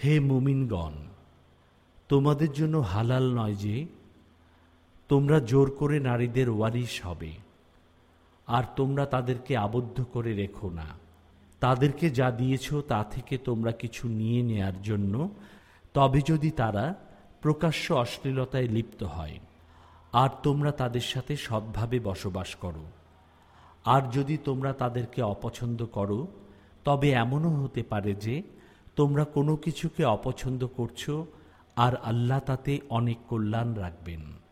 হে মুমিনগণ, তোমাদের জন্য হালাল নয় যে তোমরা জোর করে নারীদের ওয়ারিশ হবে, আর তোমরা তাদেরকে আবদ্ধ করে রেখো না। তাদেরকে যা দিয়েছ তা থেকে তোমরা কিছু নিয়ে নেয়ার জন্য, তবে যদি তারা প্রকাশ্য অশ্লীলতায় লিপ্ত হয়, আর তোমরা তাদের সাথে সৎভাবে বসবাস করো। আর যদি তোমরা তাদেরকে অপছন্দ করো, তবে এমনও হতে পারে যে তোমরা কোনো কিছুকে অপছন্দ করছো, আর আল্লাহ তাতে অনেক কল্যাণ রাখবেন।